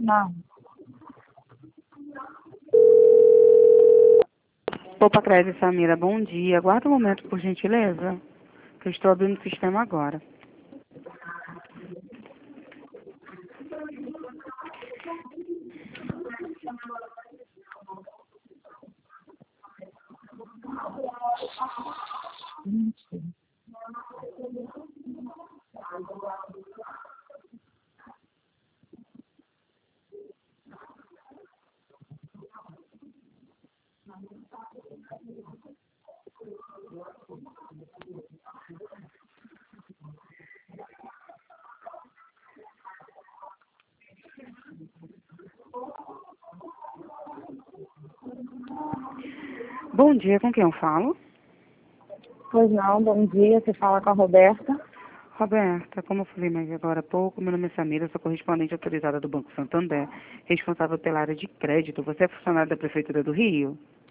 Não. Opa, Crédito Samira, bom dia. Aguarda um momento, por gentileza, que eu estou abrindo o sistema agora. Bom dia, com quem eu falo? Pois não, bom dia. Você fala com a Roberta. Roberta, como eu falei mais agora há pouco, meu nome é Samira, sou correspondente autorizada do Banco Santander, responsável pela área de crédito. Você é funcionário da Prefeitura do Rio?